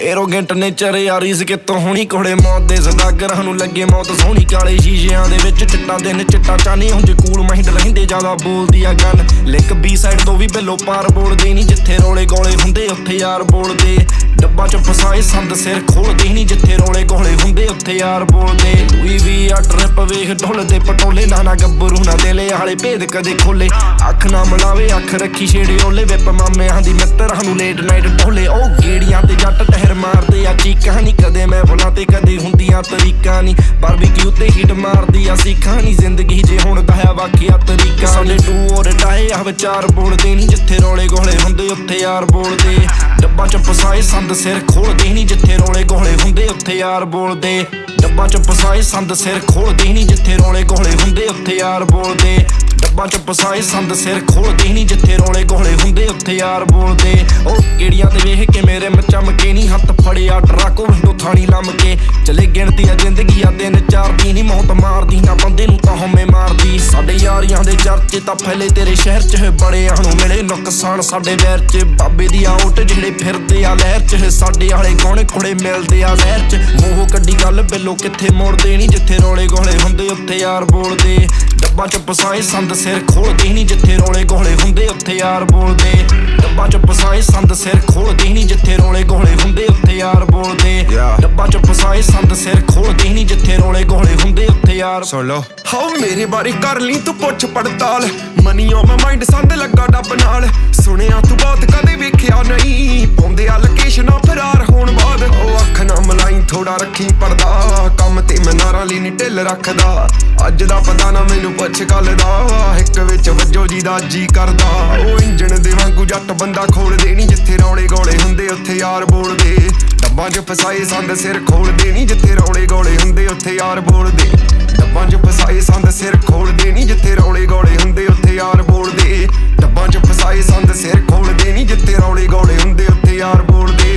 arrogant nature यारी इस कितों होनी कोड़े मौत दे सदागरां नूं लगे मौत सोहनी काले शीशियां दे विच चिट्टा दिन चिट्टा चानी हुंजे कूल माइंड रहिंदे ज्यादा बोलदी आ गन लिक बी साइड तो भी बिलो पार बोलदे नहीं जिथे रोले गोले हुंदे उत्थे यार बोलदे डब्बा च फसाए संद सिर खोलदे नहीं जिथे रोले गोले हुंदे उत्थे यार बोलदे लुई वी आ ट्रिप वेख ढोलदे पटोले नाना गब्बरू ना दिले आले भेद कदे खोले अख ना मिलावे अख रखी छेड़े ओले विप मामियां दी मित्तरां नूं लेट नाइट ढोले ओ गेड़ियां ते जट टहर मारदे आ चीकां नी कदे मैं भुलां ते कदे हुंदियां तरीकां नी बारबीक्यू ते हिट मारदी आ सीखां नी जिंदगी जे हुण दया वाकिया तरीका साडे टू और डाए आ विचार बोलदे नी जिथे रोले गोले हुंदे उत्थे यार बोलदे डब्बा च फसाए संद सिर खोलदे नी जिथे रोले गोले हुंदे उत्थे यार बोलदे डब्बा च फसाए संद सिर खोलदे नी जिथे रोले गोले हुंदे उत्थे यार बोलदे डब्बा च फसाए संद सिर खोलदे नी जिथे रोले गोले हुंदे उत्थे यार बोलदे ओ गेड़ियां ते वेख के मेरे चमके नी हत्थ फड़िया ट्रक विंडो थानी लमके चले गिणती आ जिंदगी आ दिन चार दी नी मौत मारदी ना बंदे नूं तां हमें मारदी साडे यारियां दे चर्चे तां फैले तेरे शहर च बड़े आणू मिले नुकसान साडे वैर च बाबे दी आउट जेड़े फिरदे आ लहर च साडे आले गौणे कुड़े मिलदे आ लहर च मोह कड्डी गल बिलो किथे मोड़दे नी जिथे रोले गोले हुंदे उत्थे यार बोलदे डब्बा च फसाए संद सिर खोलदे नी जिथे रोले गोले हुंदे उत्थे यार बोलदे डब्बा च फसाए संद सिर खोलदे नी जिथे रोले गोले हुंदे उत्थे यार बोलदे डब्बा च फसाए संद सिर खोलदे नी जिथे रोले गोले हुंदे उत्थे यार सुन लो हाओ मेरे बारे कर ली तू पुछ पड़ताल मनी ऑन माई माइंड संद लगा डब नाल सुनिया तू बहुत कदे वेखिया नहीं पाउंदे आ लोकेशनां फरार होण बाद ओ अख ना मलाई थोड़ा रखी पड़दा कम ते मैं नारां ली नी ढिल रखदा अज दा पता ना मैनू पुछ कल दा हिक विच वजो जी दा जी करदा ओ इंजन दे वांगू जट बंदा खोलदे नी जिथे रोले गोले हुंदे उत्थे यार बोलदे डब्बां च फसाए संद सिर खोलदे नी जिथे रोले गोले हुंदे उत्थे यार बोलदे डब्बां च फसाए संद सिर खोलदे नी जिथे रोले गोले हुंदे उत्थे यार बोलदे डब्बां च फसाए संद सिर खोलदे नी जिथे रोले गोले हुंदे उत्थे यार बोलदे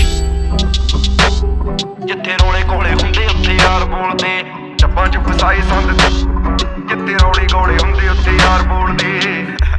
जिथे रोले गोले हुंदे उत्थे यार बोलदे डब्बां च फसाए संद जिथे रोले गोले हुंदे उत्थे यार बोलदे